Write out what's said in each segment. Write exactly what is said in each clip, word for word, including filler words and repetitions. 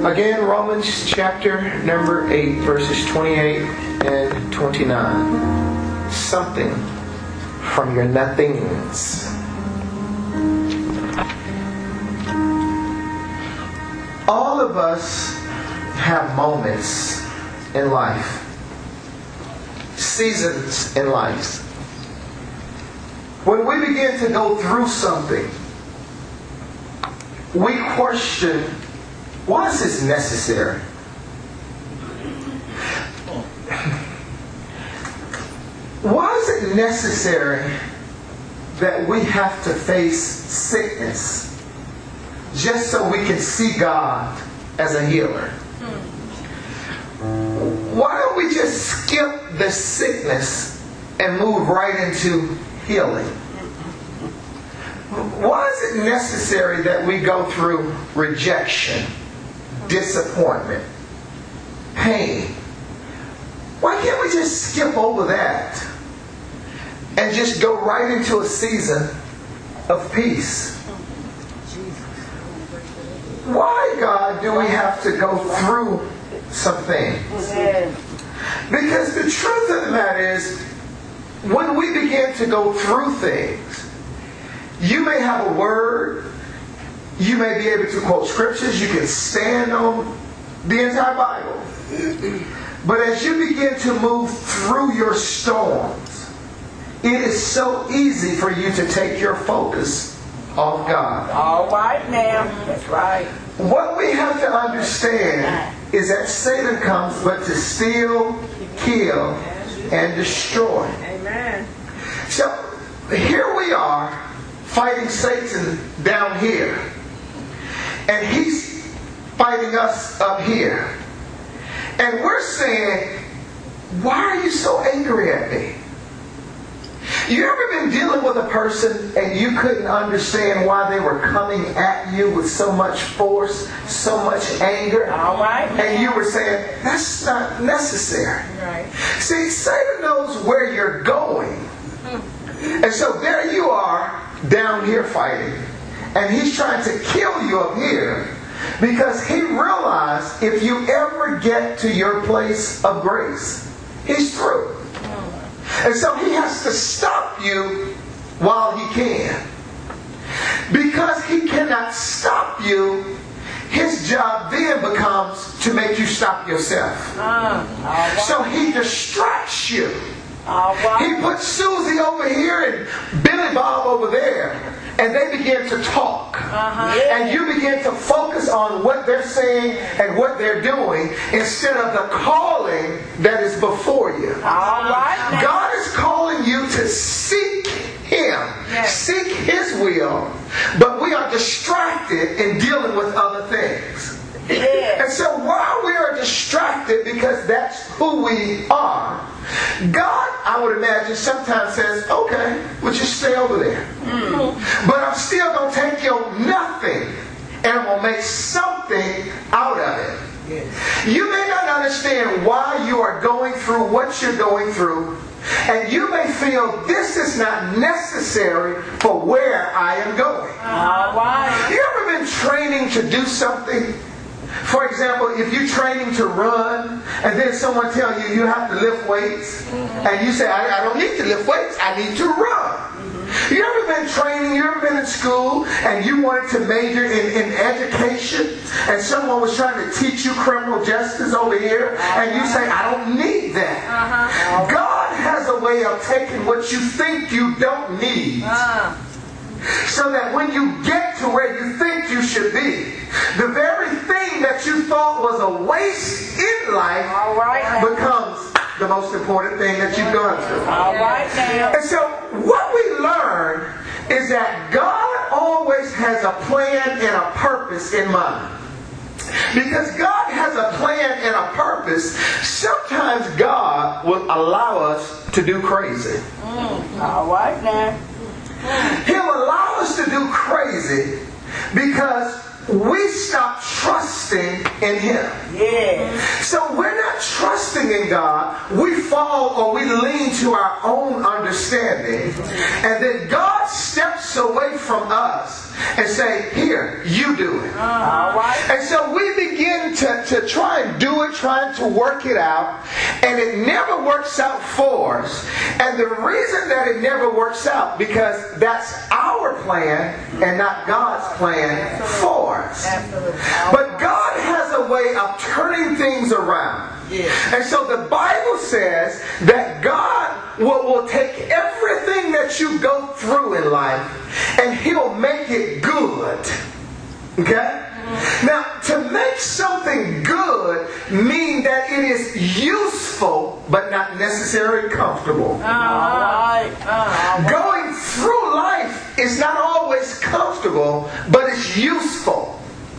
Again, Romans chapter number eight, verses twenty-eight and twenty-nine. Something from your nothings. All of us have moments in life, seasons in life, when we begin to go through something, we question, why is this necessary? Why is it necessary that we have to face sickness just so we can see God as a healer? Why don't we just skip the sickness and move right into healing? Why is it necessary that we go through rejection, disappointment, pain? Why can't we just skip over that and just go right into a season of peace? Why, God, do we have to go through some things? Because the truth of the matter is, when we begin to go through things, you may have a word, you may be able to quote scriptures, you can stand on the entire Bible. But as you begin to move through your storms, it is so easy for you to take your focus off God. All right now. That's right. What we have to understand is that Satan comes but to steal, kill, and destroy. Amen. So here we are fighting Satan down here, and he's fighting us up here. And we're saying, why are you so angry at me? You ever been dealing with a person and you couldn't understand why they were coming at you with so much force, so much anger? All right. And you were saying, that's not necessary. Right. See, Satan knows where you're going. And so there you are down here fighting. And he's trying to kill you up here because he realized if you ever get to your place of grace, he's through. And so he has to stop you while he can. Because he cannot stop you, his job then becomes to make you stop yourself. Uh, right. So he distracts you. All right. He puts Susie over here and Billy Bob over there. And they begin to talk. Uh-huh. And you begin to focus on what they're saying and what they're doing instead of the calling that is before you. All right. God is calling you to seek Him. Yes. Seek His will. But we are distracted in dealing with other things. Yes. And so while we are distracted because that's who we are, God, I would imagine, sometimes says, okay, well, just stay over there. Mm. But I'm still going to take your nothing and I'm going to make something out of it. Yes. You may not understand why you are going through what you're going through. And you may feel this is not necessary for where I am going. All right. You ever been training to do something? For example, if you're training to run, and then someone tells you you have to lift weights, mm-hmm. and you say, I, I don't need to lift weights, I need to run. Mm-hmm. You ever been training, you ever been in school, and you wanted to major in, in education, and someone was trying to teach you criminal justice over here, uh-huh. and you say, I don't need that. Uh-huh. God has a way of taking what you think you don't need, uh-huh. so that when you get to where you think you should be, the very thing that you thought was a waste in life All right, becomes the most important thing that you've gone through. All right, now. And so what we learn is that God always has a plan and a purpose in mind. Because God has a plan and a purpose, sometimes God will allow us to do crazy. Mm. All right, now. He'll allow us to do crazy because we stop trusting in Him. Yeah. So we're not trusting in God. We fall or we lean to our own understanding. And then God steps away from us and say, here, you do it. All right. And so we begin to try and do it, trying to work it out, and it never works out for us. And the reason that it never works out, because that's our plan and not God's plan for us. But God has a way of turning things around. And so the Bible says that God will, will take everything that you go through in life and He'll make it good. Okay? Now, to make something good means that it is useful but not necessarily comfortable. Uh-huh. Going through life is not always comfortable, but it's useful.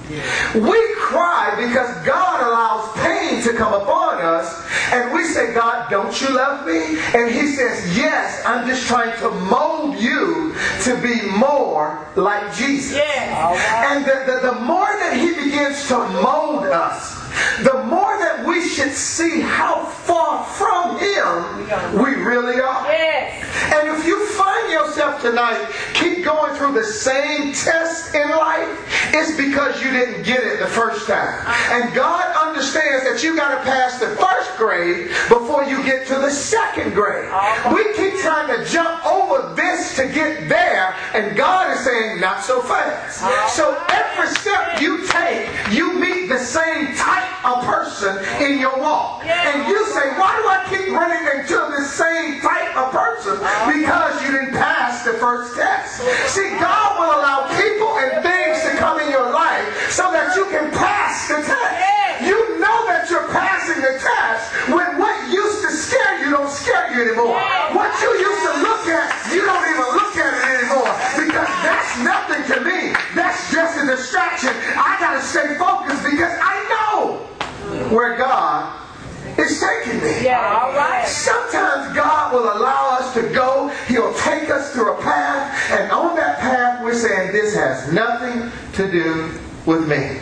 We cry because God allows pain to come upon us, and we say, God, don't you love me? And He says, yes, I'm just trying to mold you to be more like Jesus. Yeah. And the, the, the more that He begins to mold us, the more that we should see how far from Him we really are. Yes. And if you find yourself tonight keep going through the same test in life, it's because you didn't get it the first time. And God understands that you got to pass the first grade before you get to the second grade. We keep trying to jump over this to get there, and God is saying, not so fast. So every step you take, you meet the same type of person in your walk. And you say, why do I keep running into the same type of person? Because you didn't pass the first test. See, God will allow people and things to come in your life so that you can pass the test. You know that you're passing the test when what used to scare you don't scare you anymore. What you used to look at, you don't even look at it anymore, because that's nothing to me. That's just a distraction. I got to stay focused because I know where God is taking me. Yeah, all right. Sometimes God will allow us to go. He'll take us through a path, and on that path we're saying, this has nothing to do with me.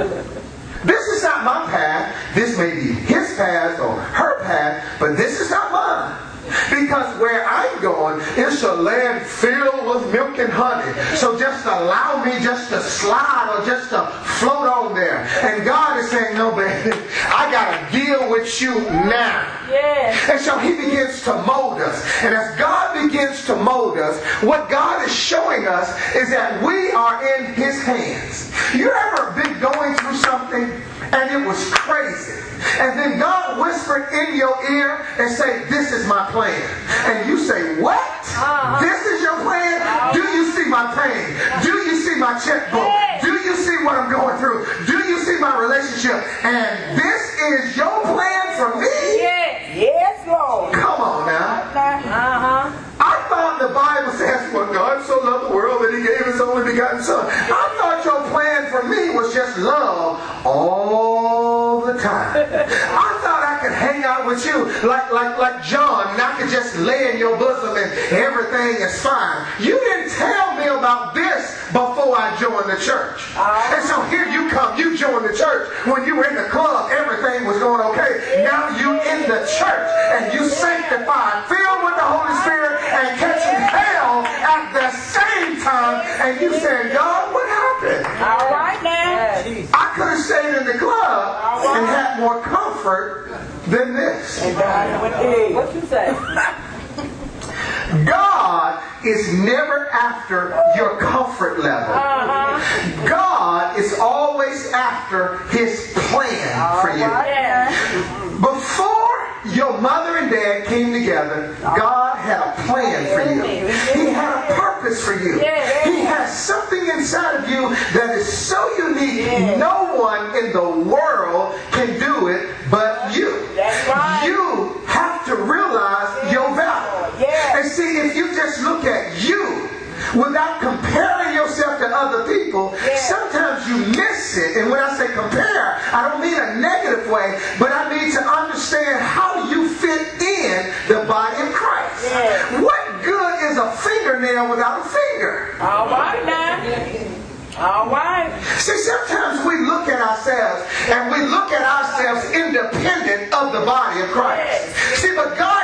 This is not my path. This may be his path or her path, but this is not mine. Because where I'm going is a land filled with milk and honey. So just allow me just to slide or just to float on there. And God is saying, no, baby, I got to deal with you now. Yes. And so He begins to mold us. And as God begins to mold us, what God is showing us is that we are in His hands. You ever been going through something and it was crazy, and then God whispered in your ear and say, this is my plan. And you say, what? Uh-huh. This is your plan? Uh-huh. Do you see my pain? Do you see my checkbook? Yes. Do you see what I'm going through? Do you see my relationship? And this is your plan for me? Yes. Yes, Lord. Come on now. Uh-huh. I thought the Bible says, well, God so loved the world that He gave His only begotten Son. I thought your plan for me was just love all the time. I thought I could hang out with you like, like, like John, and I could just lay in your bosom and everything is fine. You didn't tell me about this before I joined the church. And so here you come, you joined the church. When you were in the club, everything was going okay. Now you in the church and you sanctified, filled with the Holy Spirit, and catching hell at the same time, and you saying, God, what happened? All right now. I could have stayed in the club and had more comfort than this. What you say? God is never after your comfort level. Uh-huh. God is always after His plan for you. Right. Before your mother and dad came together, God had a plan for you. He had a purpose for you. He has something inside of you that is so unique, no one in the world can do it but you. You have to realize your value. And see, if you just look at you without comparing yourself to other people, sometimes you miss it. And when I say compare, I don't mean a negative way, but I mean to understand how you fit in the body of Christ. What good is a fingernail without a finger? All right now. All right. See, sometimes we look at ourselves and we look at ourselves independent of the body of Christ. See, but God needs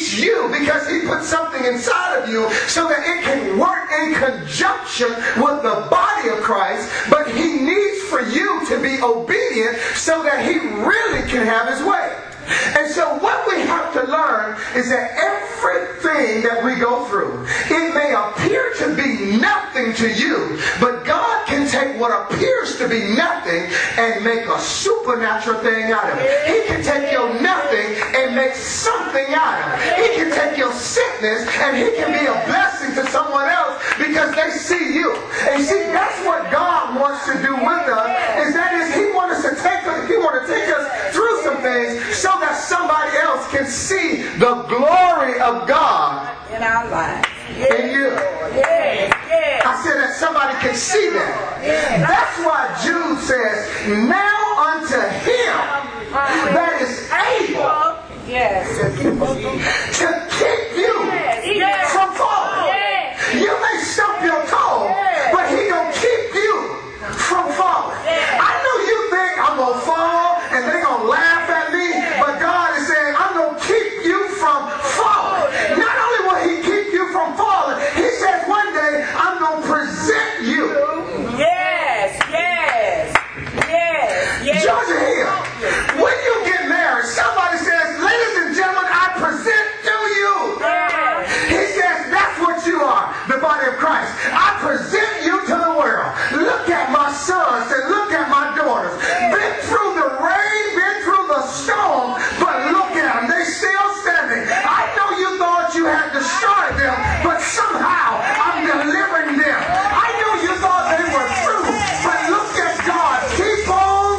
needs you because he put something inside of you so that it can work in conjunction with the body of Christ, but he needs for you to be obedient so that he really can have his way. And so what we have to learn is that everything that we go through, it may appear to be nothing to you, but God can take what appears to be nothing and make a supernatural thing out of it. He can take your nothing and make something out of it. He can take your sickness and he can be a blessing to someone else because they see you. And see, that's what God wants to do with us, is that is he wants us to take us, he wants to take us through some things so that somebody else can see the glory of God in our lives. In you. Yes, yes. I said that somebody can see that. Yes. That's why Jude says, now unto him that is able yes. to keep you yes. from falling. Yes. You may stump your toe, yes. but he gonna keep you from falling. Yes. I know you think I'm gonna fall and they're gonna laugh at me, yes. but God is saying, I'm gonna keep you from falling. Not only will he keep you from falling, he says one day I'm gonna present you. Yes, yes, yes, yes. Georgia Hill, when you get married, somebody says, ladies and gentlemen, I present to you. Yes. He says, that's what you are, the body of Christ. I present you to the world. Look at my sons and look at my daughters. Been through the rain, been through the storm, but look at them. They still standing. I know you thought you had destroyed them, but somehow I'm delivering them. I know you thought they were through, but look at God. Keep on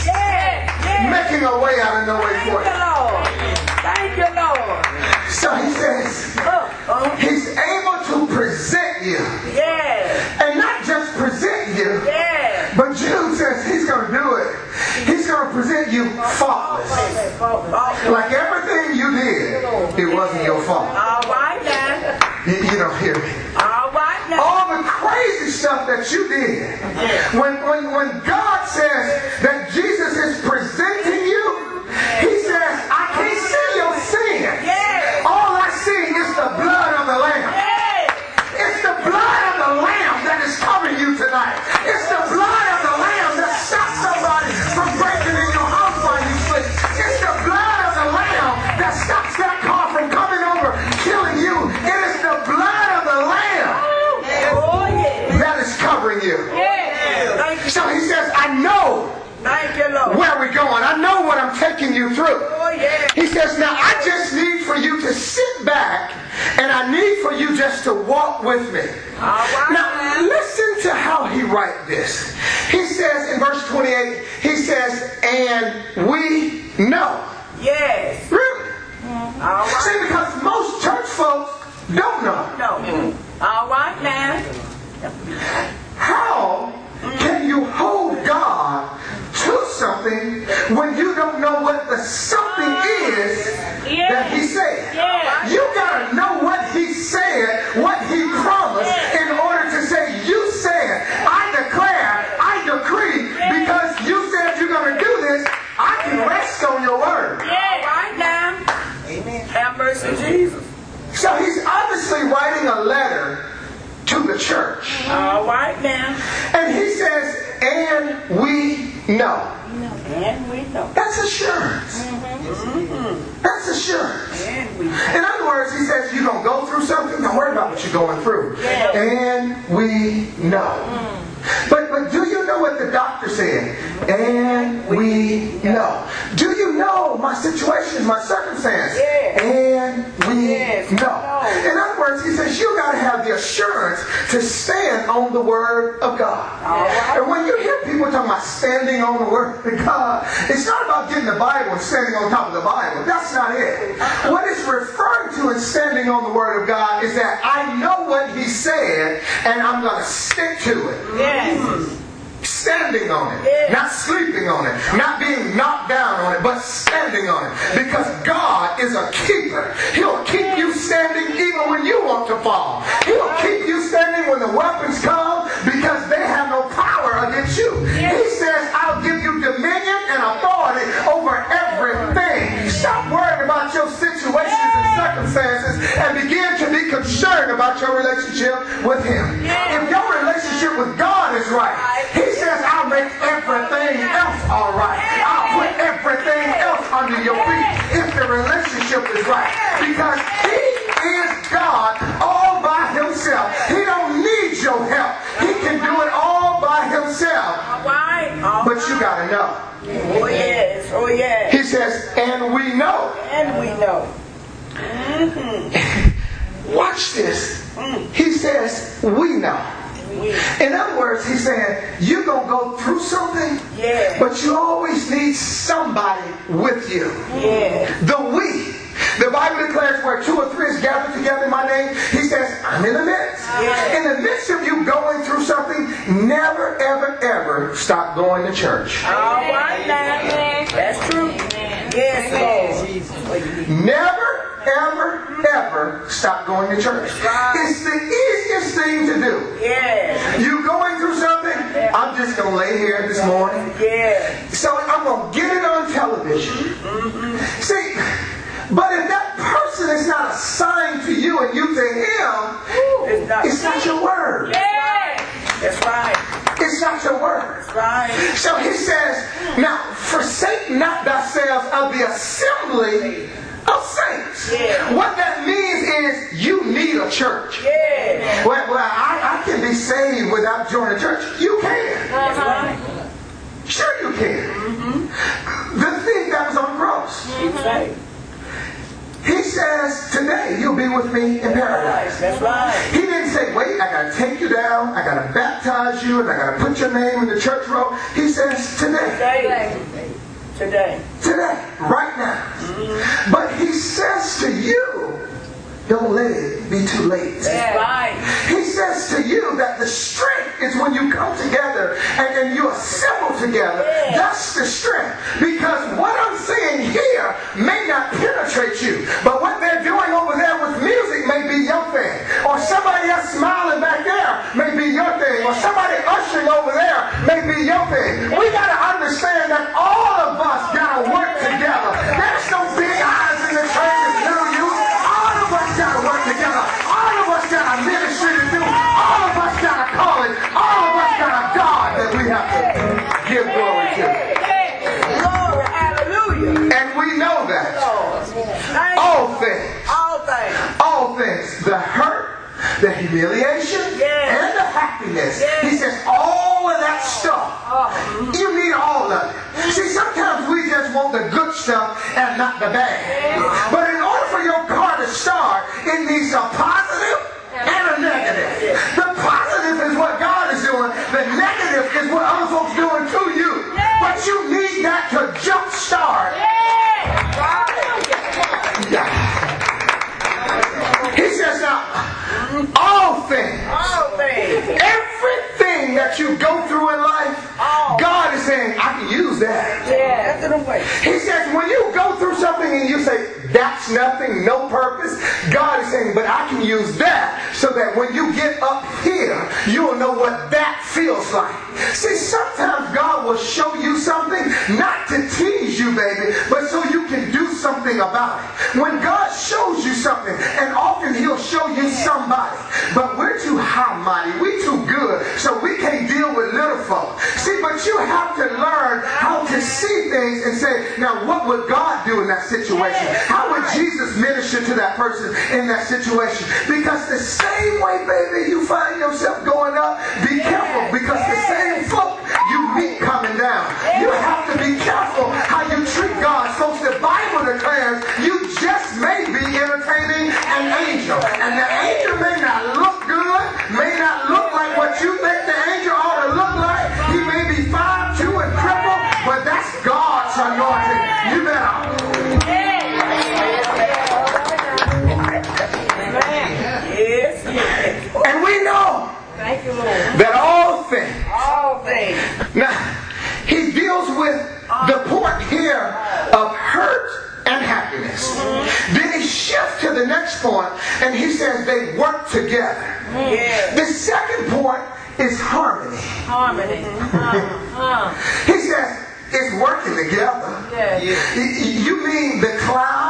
making a way out of no way for you. Thank you, Lord. So he says, he's able to present you. Yes. And not just present you, yes. but Jude says he's going to do it. He's going to present you faultless. Like everything you did, it wasn't your fault. All right now. You, you don't hear me. All right now. All the crazy stuff that you did. When, when, when God says that Jesus is presenting you, he says, I can't see your sin. Yes. All I see is the blood of the Lamb. Yes. It's the blood of the Lamb that is covering you tonight. It's the blood of the Lamb that stops somebody from breaking in your house while you sleep. It's the blood of the Lamb that stops that car from coming over, killing you. It is the blood of the Lamb Oh, yes. that is covering you. Yes. Thank you. So he says, I know Thank you, Lord. where we're going. I know what I'm taking you through. Oh, yes. He says, now I just need for you to sit back and I need for you just to walk with me. All right. Now listen to how he writes this. He says in verse twenty-eight, he says, and we know. Yes. Really? Mm-hmm. All right. See, because most church folks don't know. No. Mm-hmm. All right now. How can you hold God to something when you don't know what the something is yes. that he said? Yes. You gotta know what he said, what he promised, yes. in order to say, you said, I declare, I decree, yes. because you said you're gonna do this, I can rest on your word. Yes. Right now. Amen. Have mercy, Jesus. So he's obviously writing a letter to the church. All right now. And he says, and we know. And we know. That's assurance. Mm-hmm. That's assurance. And we know. In other words, he says, you're going to go through something, don't worry about what you're going through. Yeah. And we know. Mm. But but do you know what the doctor said? And we know. Do you know my situation, my circumstance? Yeah. And we yes. know. know. In other words, he says, you got to have the assurance to stand on the word of God. All right. And when you hear people talking about standing on the word of God, it's not about getting the Bible and standing on top of the Bible. That's not it. What it's referring to in standing on the word of God is that I know what he said and I'm going to stick to it. Yes. Standing on it. Yes. Not sleeping on it. Not being knocked down on it, but standing on it. Because God is a keeper. He'll keep you standing even when you want to fall. He'll keep you standing when the weapons come because they have no power against you. Yes. He says, I'll give you dominion and authority over everything. Stop worrying about your situations and circumstances right. He says, I'll make everything else all right. I'll put everything else under your feet if the relationship is right. Because he is God all by himself. He don't need your help. He can do it all by himself. All right. All but you got to know. Oh yes. Oh yes. He says, and we know. And we know. Mm-hmm. Watch this. He says, we know. In other words, he's saying, you're going to go through something, yeah. but you always need somebody with you. Yeah. The we. The Bible declares where two or three is gathered together in my name, he says, I'm in the midst. Yeah. In the midst of you going through something, never, ever, ever stop going to church. All right, now. That's true. Yes, Lord. Never, ever, ever stop going to church. It's the easiest thing to do. Yeah. You going through something? I'm just going to lay here this morning. Yeah. So I'm going to get it on television. Mm-hmm. See, but if that person is not assigned to you and you to him, it's not, it's not your word. Yeah. That's right. It's not your word. That's right. So he says, now forsake not thyself of the assembly of saints. Yeah. What that means is you need a church. Yeah. Well, well I, I can be saved without joining a church. You can. That's right. Sure you can. Mm-hmm. The thief that was on the cross. Mm-hmm. He says, today you'll be with me in paradise. That's right. He didn't say, wait, I got to take you down, I got to baptize you, and I got to put your name in the church roll. He says, today. Today. Today. Today. Right now. Mm-hmm. But he says to you, don't let it be too late. That's right. He says to you that the strength is when you come together and, and you assemble together. Yeah. That's the strength. Because what I'm saying here may not penetrate you. But what they're doing over there with music may be your thing. Or somebody else smiling back there may be your thing. Or somebody ushering over there may be your thing. We got to understand that all of us got to work together. There's no big eyes in the church and little you. All of us got to work together. All of us got a ministry to do. All of us got a calling. All of us got a God that we have to give glory to. Glory, hallelujah. And we know that. All things. All things. All things. The hurt, the humiliation, yes. and the happiness. Yes. He says all of that stuff. Oh. You need all of it. See, sometimes we just want the good stuff and not the bad. Yes. But in order for your car to start, it needs a positive and a negative. The positive is what God is doing. The negative is what other folks doing to you. Yes. But you need that to jump start. Yeah. He says now, all things, All things. everything that you go through in life, All. God is saying, I can use that. Yeah, that's the way. He says, when you go through something and you say, that's nothing, no purpose, God is saying, but I can use that so that when you get up here, you'll know what that feels like. See, sometimes God will show you something, not to tease you, baby, but so you can do something about it. When God shows you something, and often he'll show you somebody, but we're too high mighty, we too good, so we can't deal with little folk. See, but you have to learn how to see things and say, now what would God do in that situation? How would Jesus minister to that person in that situation? Because the same way, baby, you find yourself going up, be careful, because the same folk you meet coming down. You have to be careful how you treat God. Folks, the Bible declares you just may be entertaining an angel. And the angel may not look good, may not look like what you think the angel ought to look like. He may be five two and crippled, but that's God's anointing. You better. And we know Thank you, Lord. that all things. All things. Now, he deals with the point here of hurt and happiness. Mm-hmm. Then he shifts to the next point and he says they work together. Yeah. The second point is harmony. Harmony. Uh-huh. He says it's working together. Yeah. You mean the cloud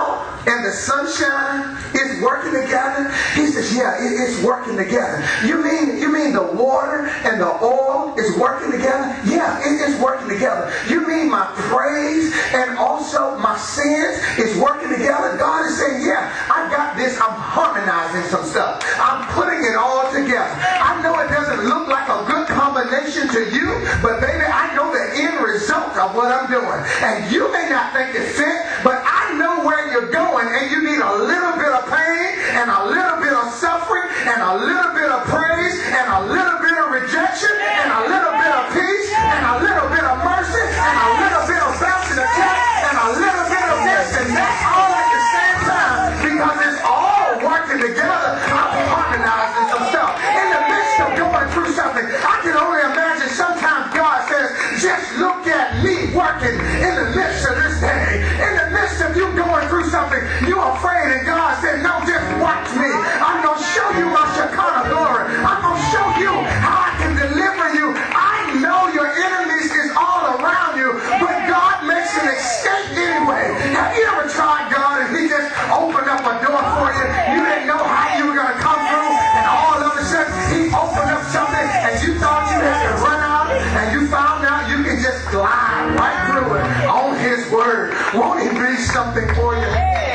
and the sunshine is working together? He says, yeah, it, it's working together. You mean you mean the water and the oil is working together? Yeah, it is working together. You mean my praise and also my sins is working together? God is saying, yeah, I got this. I'm harmonizing some stuff. I'm putting it all together. I know it doesn't look like a good combination to you, but baby, I know the end result of what I'm doing. And you may not think it fit, but I know where you're going, and you need a little bit of pain and a little bit of suffering and a little bit of praise and a little bit of rejection and a little bit of peace and a little bit of mercy and a little bit of bouncing the cat and a little bit of this and that all at the same time, because it's all working together. I'm harmonizing some stuff. In the midst of going through something, I can only imagine sometimes God says, just look at me working in the midst of this day. In the midst of you going through something, you're afraid, and God said, no, just watch me. I'm going to show you my Shekinah glory. I'm going to show you how I can deliver you. I know your enemies is all around you, but God makes an escape anyway. Have you ever tried God and He just opened up a door for you? You didn't know how you were going to come through, and all of a sudden He opened up something, and you thought you had to run out, and you found out you can just glide right through it on His word. Won't He be something for you?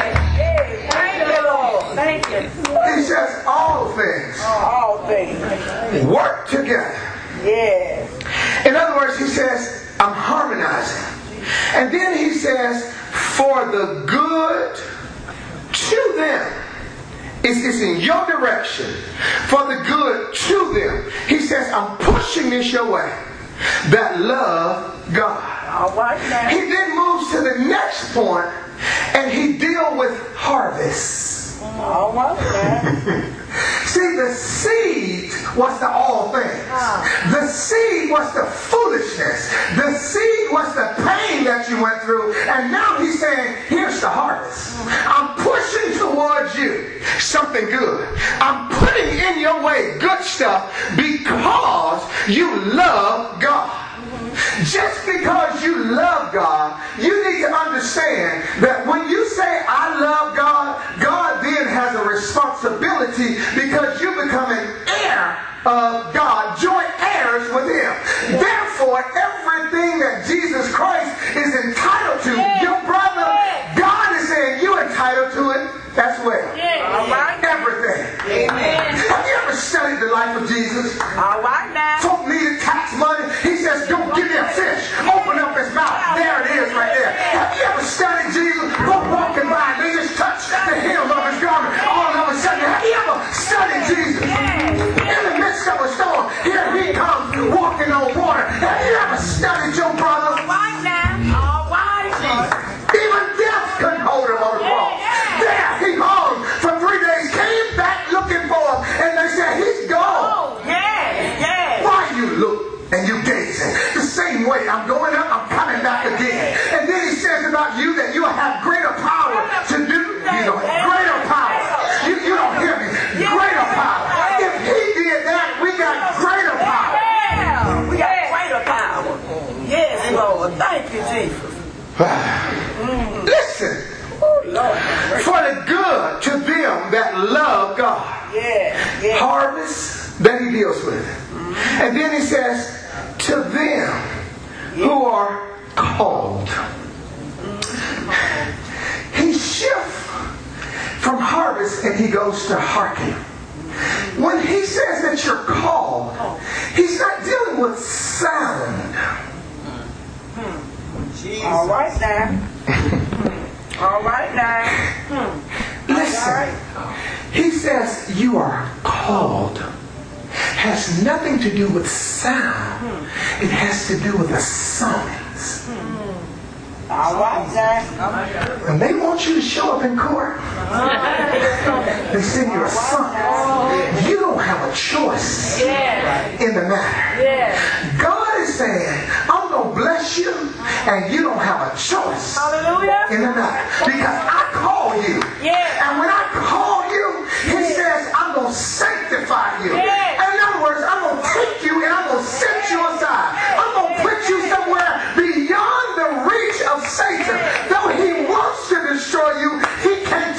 Thank you, Lord. Thank you. He says all things All things. work together. Yes. In other words, He says, I'm harmonizing. And then He says, for the good to them. It's, it's in your direction. For the good to them. He says, I'm pushing this your way. That love God. All right now. He then moves to the next point, and he deals with harvest. All right now. See, the seed was the all things. The seed was the foolishness. The seed was the pain that you went through. And now He's saying, here's the harvest. I'm pushing towards you something good. I'm putting in your way good stuff because you love God. Just because you love God, you need to understand that when you say, I love God, God then has a responsibility because you become an heir of God, joint heirs with Him. Therefore, everything that Jesus Christ is entitled to, your brother, God is saying you're entitled to it as well. All right. Everything. Amen. Have you ever studied the life of Jesus? All right now. Folk needed tax money. He says, go give me a fish. Open up his mouth. There it is right there. Have you ever studied Jesus? Folk walking by and they just touch the hem of His garment. All of a sudden, have you ever studied Jesus? In the midst of a storm, here He comes walking on water. Have you ever studied your brother? All right now. All right. Even death couldn't hold Him on the cross. There He hung for three days, came back looking for Him, and they said, He's gone. Oh, yes, yes. Why you look and you gazing? The same way, I'm going up, I'm coming back again. And then He says about you that you have greater power to do, you know, greater power. You, you don't hear me. Greater power. If He did that, we got greater power. Yeah. We got greater power. Yes, Lord. Thank you, Jesus. Listen. Lord. For the good to them that love God. Yeah, yeah. Harvest that He deals with. And then He says, to them who are called. He shifts from harvest and He goes to hearken. When He says that you're called, He's not dealing with sound. All right now. All right now. Listen, He says you are called. Has nothing to do with sound. It has to do with the summons. All right now. When they want you to show up in court, they send you a summons. You don't have a choice in the matter. God is saying, I'm going to bless you, and you don't have a choice Hallelujah. in the matter. Because I call you. Yeah. And when I call you, He says, I'm going to sanctify you. Yeah. In other words, I'm going to take you and I'm going to set you aside. I'm going to put you somewhere beyond the reach of Satan. Though he wants to destroy you, he can't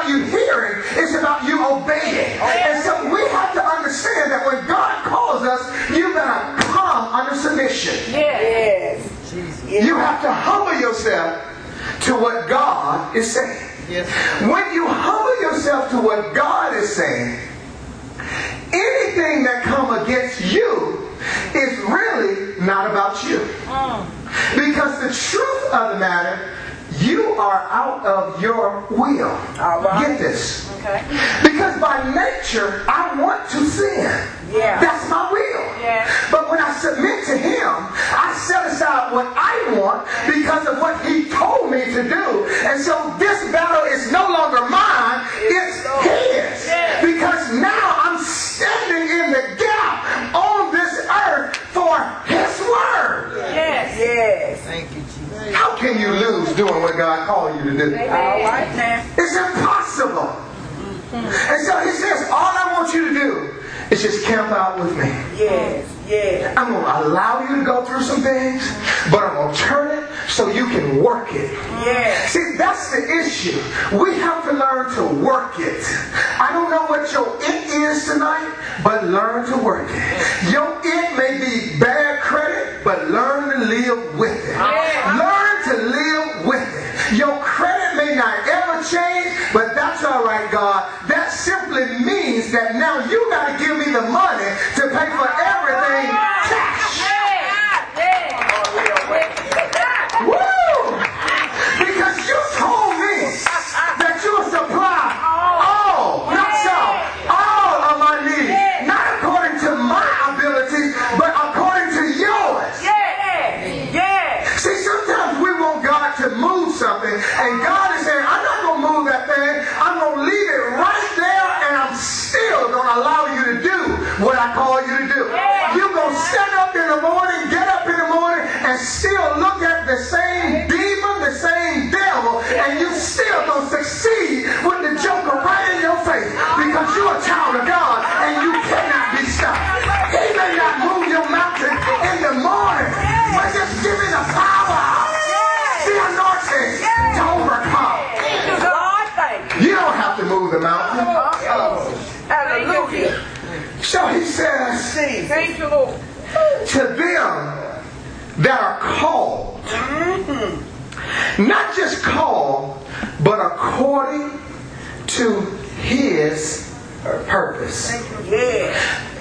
about you hearing. It's about you obeying. And so we have to understand that when God calls us, you better come under submission. Yes. You have to humble yourself to what God is saying. Yes. When you humble yourself to what God is saying, anything that comes against you is really not about you. Because the truth of the matter, you are out of your will. All right. Get this. Okay. Because by nature, I want to sin. Yeah. That's my will. Yeah. But when I submit to Him, I set aside what I want because of what He told me to do. And so this battle is no longer mine, it's His. Yeah. Because now I'm standing in the gap on this earth for His word. Yes. Yes. Thank you, Jesus. How can you lose doing what God called you to do? All right now. It's impossible. And so He says, all I want you to do is just camp out with me. Yes. Yes. I'm going to allow you to go through some things, but I'm going to turn it so you can work it. Yes. See, that's the issue. We have to learn to work it. I don't know what your it is tonight, but learn to work it. Your it may be bad credit, but learn to live with it. Learn to live with it. Your credit may not ever change, but that's all right, God. That simply means that now you got to give me the money to pay for everything cash. Woo! Because you told me that you will supply all, not some, all of my needs. Not according to my abilities, but according to yours. See, sometimes we want God to move something, and God is saying, I'm not going to move that thing. I'm going to leave it right there, and I'm still going to allow you to do what I call you to do. You're going to stand up in the morning, get up in the morning, and still look at the same demon, the same devil, and you still going to succeed with the joker right in your face because you're a child of God, and you cannot be stopped. He may not move your mountain in the morning, but just give me the power, the anointing to overcome. You don't have to move the mountain. Hallelujah. So He says, Thank you, Lord. to them that are called, not just called, but according to His purpose. Yeah.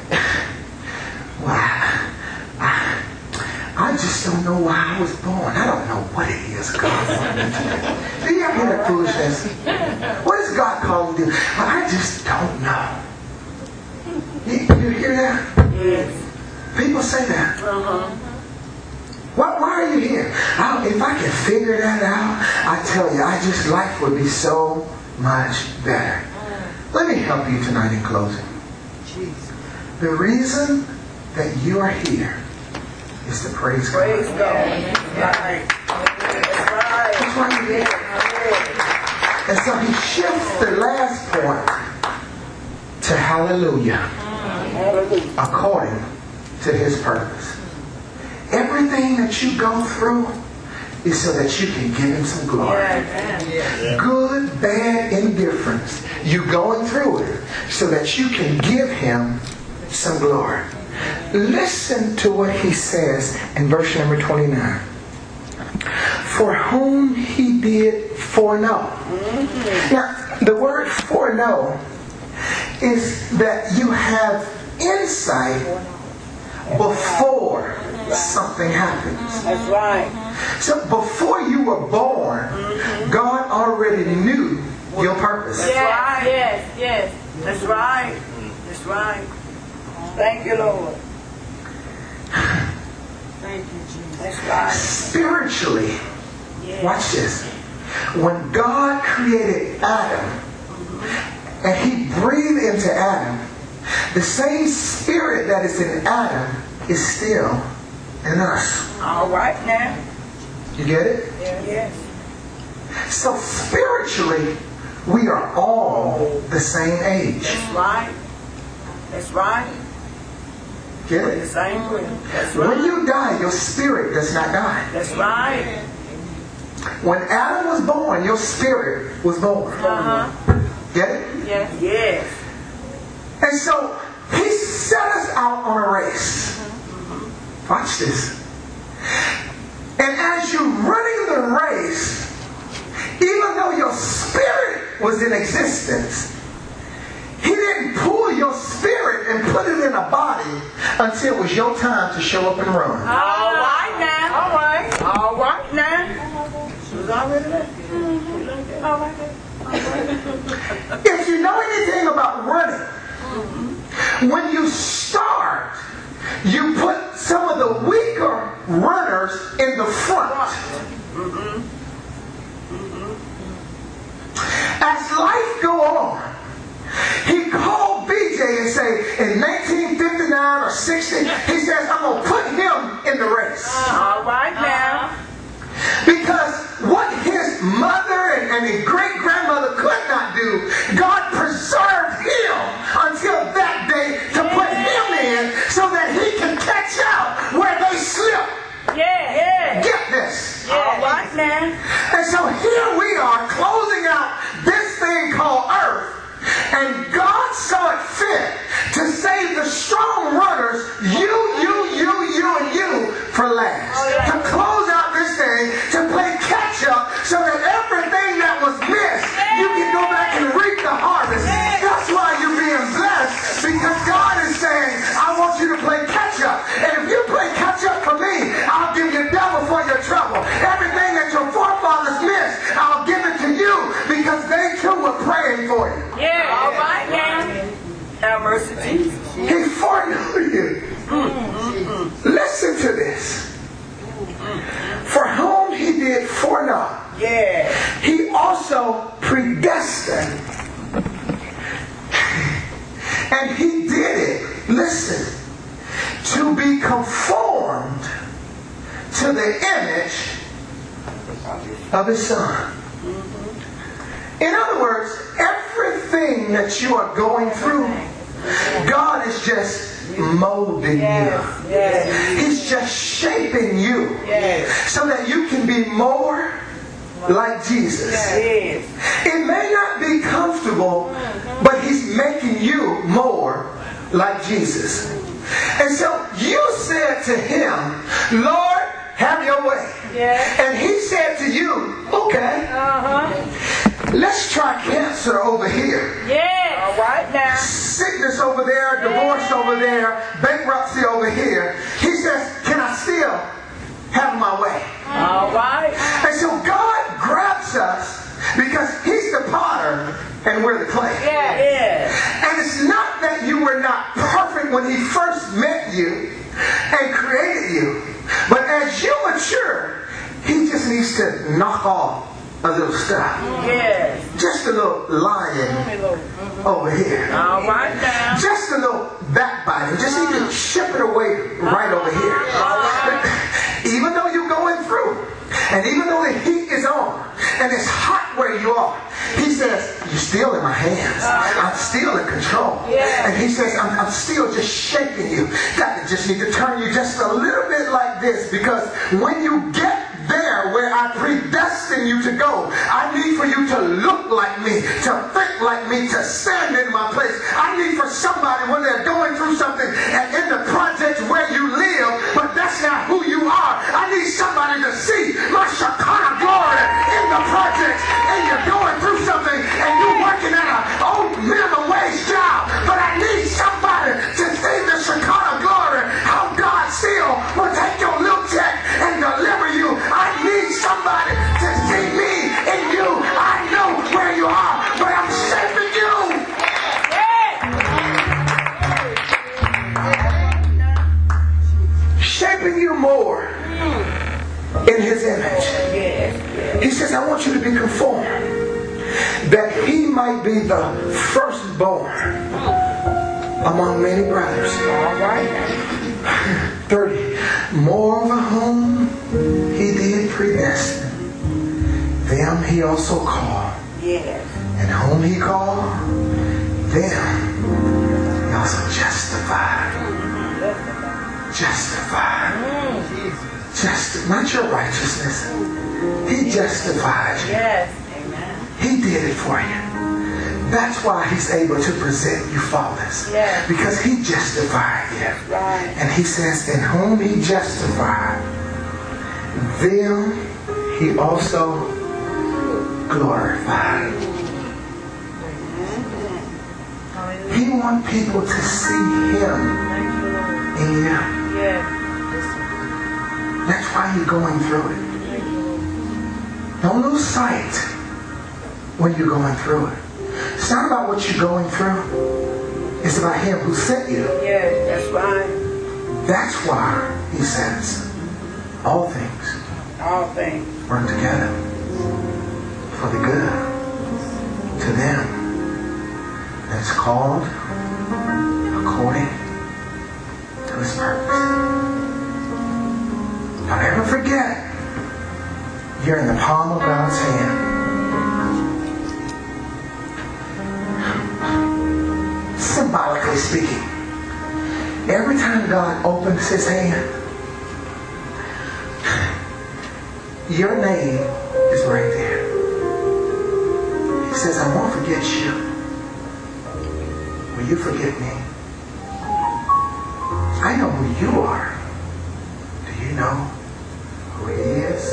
Wow. I, I just don't know why I was born. I don't know what it is God wanted me to do. Do you ever hear that foolishness? What is God calling me to do? I just don't know. You, you hear that? Yes. People say that. Uh-huh. Why, why are you here? I, if I could figure that out, I tell you, I just life would be so much better. Let me help you tonight in closing. The reason that you are here is to praise God. Praise God. That's right. That's right. That's why you're here. And so He shifts the last point to hallelujah, Hallelujah. according to His purpose. Everything that you go through is so that you can give Him some glory. Yeah. Good, bad, indifference. You going through it so that you can give Him some glory. Listen to what He says in verse number twenty-nine. For whom He did foreknow. Mm-hmm. Now, the word foreknow is that you have insight before something happens. That's right. So before you were born, God already knew your purpose. That's right. Yes, yes. That's right. That's right. Thank you, Lord. Thank you, Jesus. That's right. Spiritually, Yes. watch this. When God created Adam, and He breathed into Adam, the same spirit that is in Adam is still in us. All right now. You get it? Yes. So spiritually, we are all the same age. That's right. That's right. Get The it? same way. That's When right. you die, your spirit does not die. That's right. When Adam was born, your spirit was born. Uh-huh. Get it? Yes. Yes. And so he set us out on a race. Watch this. And as you're running the race, even though your spirit was in existence, he didn't pull your spirit and put it in a body until it was your time to show up and run. All right now. All right. All right now. She was already there. Mm-hmm. All right there. If you know anything about running, when you start, you put some of the weaker runners in the front. Mm-hmm. As life go on, he called B J and say, in nineteen fifty-nine or sixty, he says, I'm going to put him in the race. All right now. Because what his mother and, and his great-grandmother could not do, God preserved him until that day to put him in so that he can catch out where they slip. Yeah, yeah. Get this. Yeah. All right now. And so here we are closing out this thing called earth. And God saw it fit to save the strong runners, you, you, you, you, and you, for last. Oh, yeah. To close out this thing, to play catch up, so that everything that was missed, you can go back and reap the harvest. That's why you're being blessed, because God is saying, I want you to play catch up. And if you play catch up for me, I'll give you double for your trouble. Everything that your forefathers missed, I'll give it to you, because they too were praying for you. Yeah, all right now. Have mercy, Jesus. He foreknew you. Mm-hmm. Listen to this. For whom he did foreknow, yeah, he also predestined. And he did it, listen, to be conformed to the image of his Son. In other words, everything that you are going through, God is just molding yes, you. Yes. He's just shaping you yes. so that you can be more like Jesus. Yes. It may not be comfortable, but he's making you more like Jesus. And so you said to him, Lord, have your way. Yes. And he said to you, okay. Uh-huh. Let's try cancer over here. Yeah. All right now. Sickness over there, divorce yeah. over there, bankruptcy over here. He says, can I still have my way? All right. And so God grabs us because he's the potter and we're the clay. Yeah. Yeah. And it's not that you were not perfect when he first met you and created you. But as you mature, he just needs to knock off a little stuff. Yes. Just a little lying over here. All right now. Just a little backbiting. Just he can ship it away right over here. All right. Even though you're going through, and even though the heat is on, and it's hot where you are, he says, you're still in my hands. I'm still in control. Yeah. And he says, I'm, I'm still just shaping you. God, I just need to turn you just a little bit like this, because when you get there where I predestined you to go, I need for you to look like me, to think like me, to stand in my place. I need for somebody when they're going through something and in the projects where you live, but that's not who you are. I need somebody to see my Shekinah glory in the projects, and you're going through something and you're working at an old minimum wage job, but I need somebody to see the Shekinah glory, how God still will take your little check and deliver you. I need somebody to see me in you. I know where you are, but I'm shaping you. Yeah. Shaping you more in his image. He says, I want you to be conformed, that he might be the firstborn among many brothers. All right. thirty. Moreover whom he did predestine, them he also called. Yes. And whom he called, them he also justified. Justified. Just not your righteousness. He justified you. Yes. Amen. He did it for you. That's why he's able to present you faultless. Yes. Because he justified you. Right. And he says, in whom he justified, them he also glorified. He wants people to see him in you. Yes. That's why you're going through it. Don't lose sight when you're going through it. It's not about what you're going through. It's about him who sent you. Yes, that's right. That's why he says, all things All things work together for the good to them that's called according to his purpose. Don't ever forget, you're in the palm of God's hand. Symbolically speaking, every time God opens his hand, your name is right there. He says, I won't forget you. Will you forget me? I know who you are. Do you know who he is?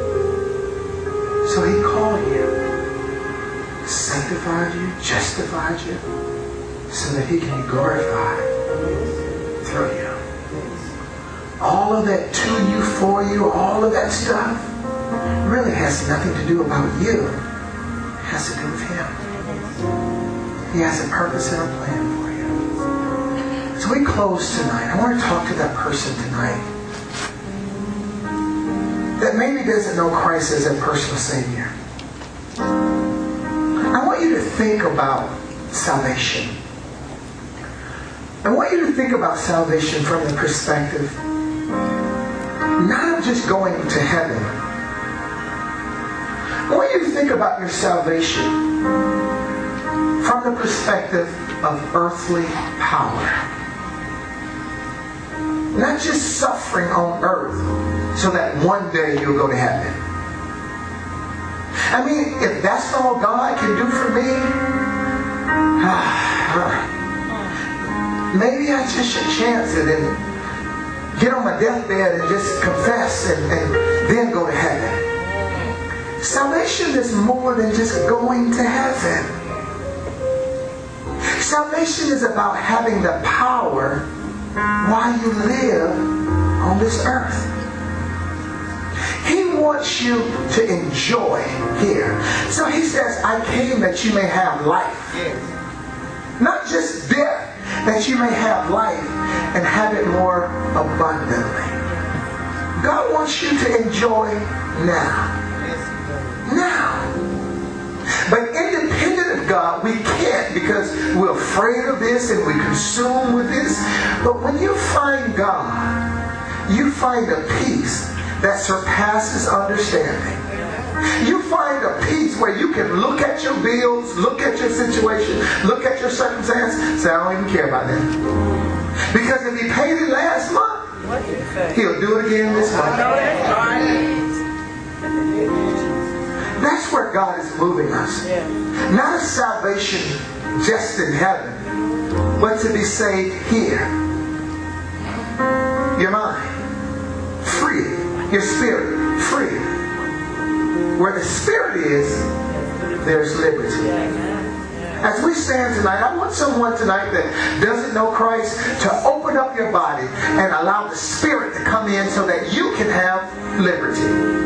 So he called you, sanctified you, justified you, so that he can be glorified through you. All of that to you, for you, all of that stuff really has nothing to do about you. It has to do with him. He has a purpose and a plan for you. So we close tonight. I want to talk to that person tonight that maybe doesn't know Christ as their personal Savior. I want you to think about salvation. I want you to think about salvation from the perspective not of just going to heaven. I want you to think about your salvation from the perspective of earthly power. Not just suffering on earth so that one day you'll go to heaven. I mean, if that's all God can do for me, maybe I just should chance it and get on my deathbed and just confess and, and then go to heaven. Salvation is more than just going to heaven. Salvation is about having the power while you live on this earth. He wants you to enjoy here. So he says, I came that you may have life. Not just death, that you may have life and have it more abundantly. God wants you to enjoy now. Now. But independent of God, we can't because we're afraid of this and we're consumed with this. But when you find God, you find a peace that surpasses understanding. You find a peace where you can look at your bills, look at your situation, look at your circumstance, say, I don't even care about that. Because if he paid it last month, he'll do it again this month. That's where God is moving us. Not a salvation just in heaven, but to be saved here. Your mind, free. Your spirit, free. Where the Spirit is, there's liberty. As we stand tonight, I want someone tonight that doesn't know Christ to open up your body and allow the Spirit to come in so that you can have liberty.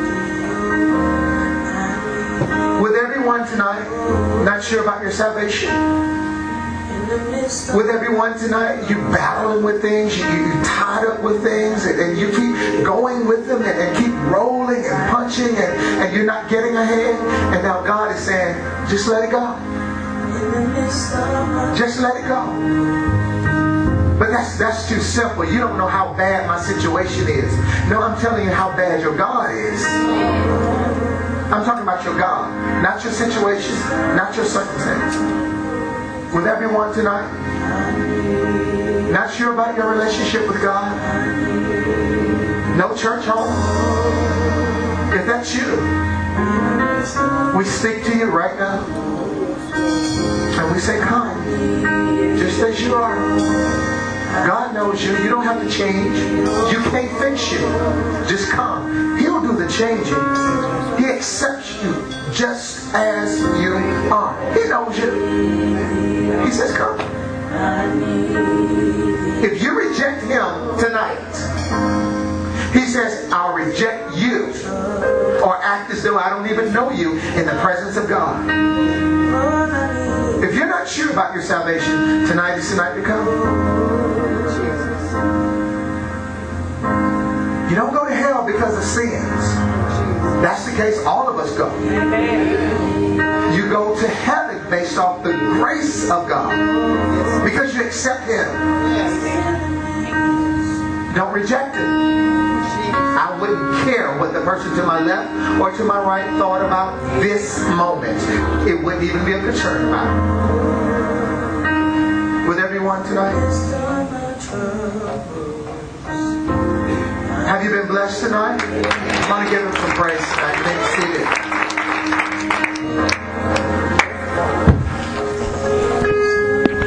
With everyone tonight, not sure about your salvation. With everyone tonight, you battling with things, you, you tied up with things, and, and you keep going with them and, and keep rolling and punching, and, and you're not getting ahead. And now God is saying, just let it go. Just let it go. But that's that's too simple. You don't know how bad my situation is. No, I'm telling you how bad your God is. I'm talking about your God, not your situation, not your circumstance. With everyone tonight, not sure about your relationship with God, no church home. If that's you, we speak to you right now. And And we say, come, just as you are. God knows you. You don't have to change. You can't fix you. Just come. He'll do the changing. He accepts you just as you are. He knows you. He says, come. If you reject Him tonight, He says, I'll reject you, or act as though I don't even know you in the presence of God. If you're not sure about your salvation, tonight is the night to come. You don't go to hell because of sins. That's the case, all of us go. You go to heaven based off the grace of God, because you accept Him. Don't reject it. I wouldn't care what the person to my left or to my right thought about this moment. It wouldn't even be a concern about it. With everyone tonight? Have you been blessed tonight? I want to give Him some praise tonight. Thanks, seated.